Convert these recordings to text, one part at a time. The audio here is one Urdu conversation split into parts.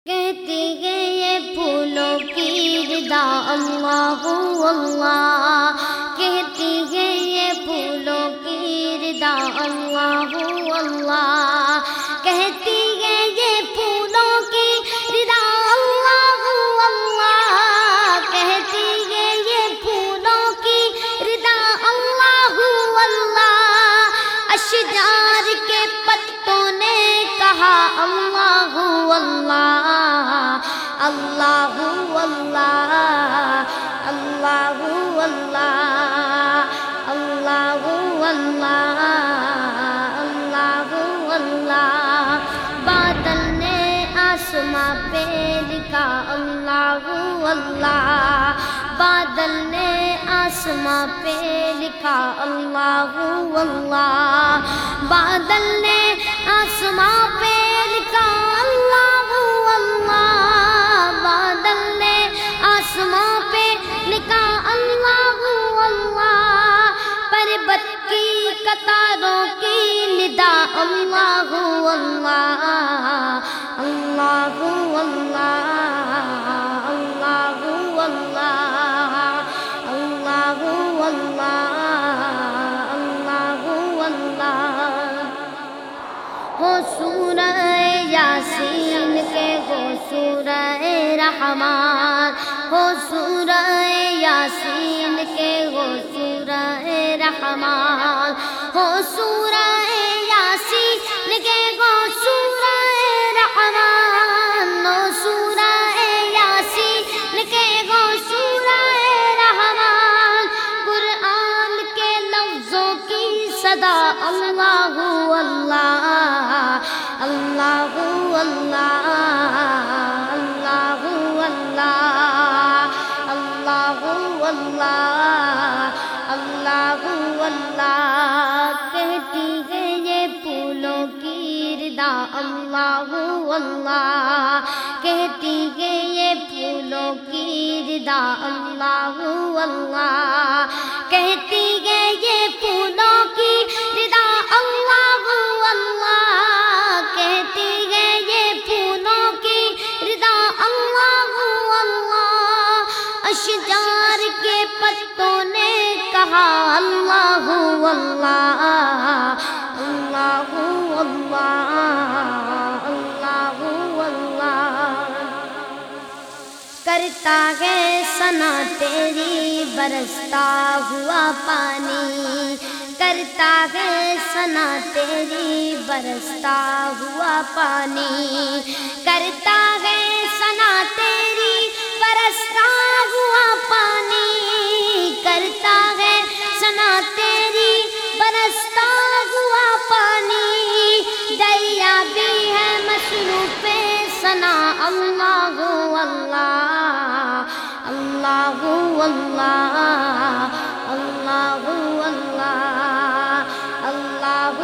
کہتی ہے یہ پھولوں کی ردا اللہ اللہ، کہتی ہے یہ پھولوں کی ردا اللہ اللہ، کہتی ہے یہ پھولوں کی ردا اللہ اللہ، کہتی ہے یہ پھولوں کی ردا اللہ اللہ، اشجار کے پتوں نے کہا اللہ اللہ، اللہ اللہ، اللہ اللہ، اللہ اللہ، اللہ اللہ، بادل نے آسماں پہ لکھا اللہ اللہ، بادل نے آسماں پہ لکھا اللہ اللہ، بادل نے آسماں پہ لکھا اللہ اللہ، بادل نے آسماں پہ لکھا اللہ اللہ، پربت کی قطاروں کی ندا اللہ اللہ، اللہ اللہ، اللہ اللہ، اللہ اللہ، اللہ اللہ، ہو سورہ یاسین کے ہو سورہ رحمان، ہو سورہ یاسین کے ہو سورہ رحمان، ہو سورہ یاسین کے ہو سورہ رحمان، ہو سورہ یاسین کے ہو سورہ رحمان، قرآن کے لفظوں کی صدا اللہ اللہ، اللہ اللہ، اللہ اللہ، اللہ اللہ، اللہ اللہ، کہتی ہے یہ پھولوں کی ردا اللہ اللہ، کہتی ہے یہ پھولوں کی ردا اللہ اللہ، کہتی ہے یہ پھولوں کی ردا اللہ اللہ، کہتی ہے یہ پھولوں کی ردا اللہ اللہ، اشجار کے پتوں نے کہا اللہ اللہ، اللہ اللہ، اللہ اللہ، کرتا ہے ثنا تیری برستا ہوا پانی، کرتا ہے ثنا تیری برستا ہوا پانی، کرتا ہے ثنا تیری برستا ہوا پانی، کرتا ہے ثنا تیری برستا ہوا پانی، دریا بھی ہے مصروف ثنا اللہ اللہ، اللہ اللہ، اللہ اللہ، اللہ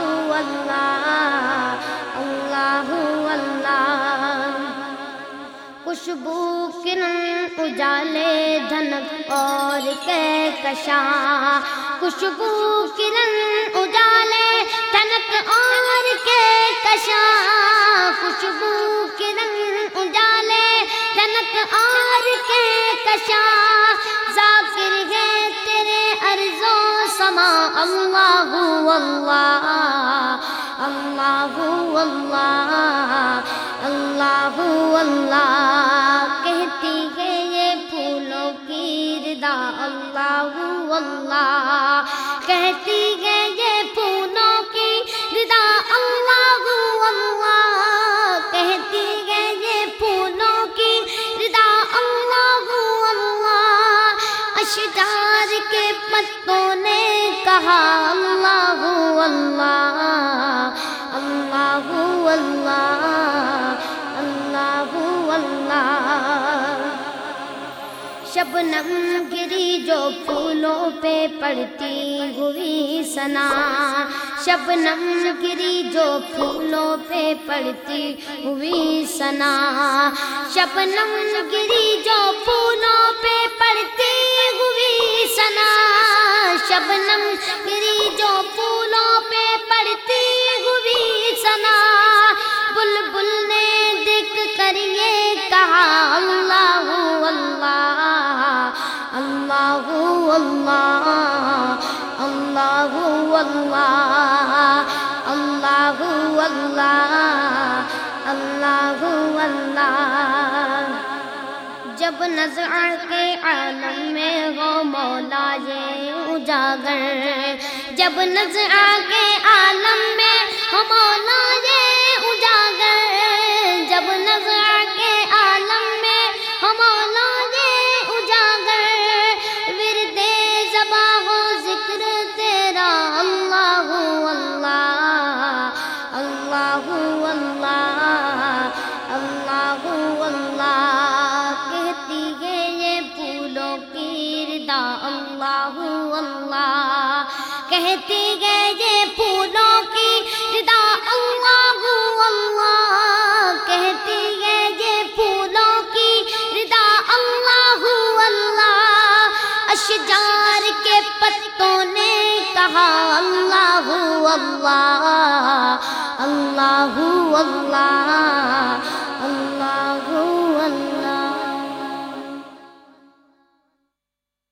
اللہ، اللہ اللہ، خوشبو کرن اجالے دھنک اور کہکشاں، خوشبو کرن اجالے دھنک اور کہکشاں، خوشبو کرن اجالے دھنک اور کہکشاں، ذاکر ہے تیرے ارض و سما اللہ اللہ، اللہ اللہ، اللہ اللہ، کہتی ہے یہ پھولوں کی ردا اللہ اللہ، کہتی ہے یہ پھولوں کی ردا اللہ اللہ، کہتی ہے یہ پھولوں کی ردا اللہ اللہ، اشجار کے پتوں نے کہا اللہ اللہ، اللہ اللہ، اللہ اللہ، شبنم گری جو پھولوں پہ پڑتی ہوئی ثنا، شبنم گری جو پھولوں پہ پڑتی ہوئی ثنا، شبنم گری جو پھولوں پہ پڑتی ہوئی ثنا، شبنم گری جو پھولوں پہ پڑتی ہوئی ثنا، بلبل نے دیکھ کر یہ اللہ اللہ اللہ اللہ اللہ جب نظر کے عالم میں ہو مولا یہ اجاگر جب نظر کے عالم میں ہو مولا یہ اجاگر جب نظر کے عالم میں ہو مولا یہ اجاگر ورد زباں ہو ذکر تیرا اللہ اللہ اللہ اللہ اللہ اللہ کہتی ہے یہ پھولوں کی ردا اللہ اللہ کہتی ہے یہ پھولوں کی ردا اللہ اللہ کہتی ہے یہ پھولوں کی ردا اللہ اللہ اشجار کے پتوں نے کہا اللہ اللہ اللہ اللہ